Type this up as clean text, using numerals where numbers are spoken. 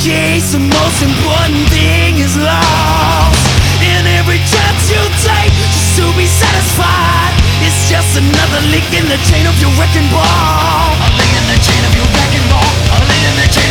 case, the most important thing is lost. And every chance you take just to be satisfied, it's just another link in the chain of your wrecking ball. A link in the chain of your wrecking ball. A link in the chain